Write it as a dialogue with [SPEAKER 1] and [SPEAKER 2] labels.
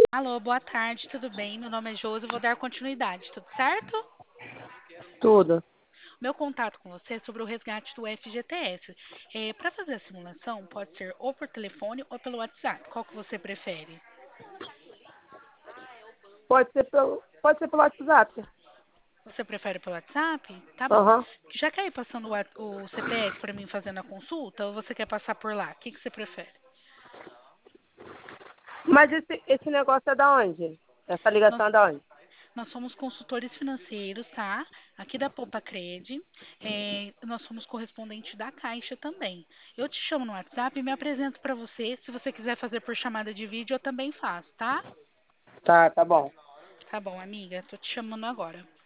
[SPEAKER 1] Alô, boa tarde, tudo bem? Meu nome é Josi, eu vou dar continuidade, tudo certo?
[SPEAKER 2] Tudo.
[SPEAKER 1] Meu contato com você é sobre o resgate do FGTS. Para fazer a simulação, pode ser ou por telefone ou pelo WhatsApp. Qual que você prefere?
[SPEAKER 2] Pode ser pelo WhatsApp.
[SPEAKER 1] Você prefere pelo WhatsApp? Tá bom.
[SPEAKER 2] Aham.
[SPEAKER 1] Já quer ir passando o CPF para mim fazendo a consulta ou você quer passar por lá? O que que você prefere?
[SPEAKER 2] Mas esse negócio é da onde? Essa
[SPEAKER 1] Nós,
[SPEAKER 2] ligação é da onde?
[SPEAKER 1] nós somos consultores financeiros, tá? Aqui da Poupa Cred. Nós somos correspondente da Caixa também. Eu te chamo no WhatsApp e me apresento para você. Se você quiser fazer por chamada de vídeo, eu também faço, tá?
[SPEAKER 2] Tá bom.
[SPEAKER 1] Tá bom, amiga. Tô te chamando agora.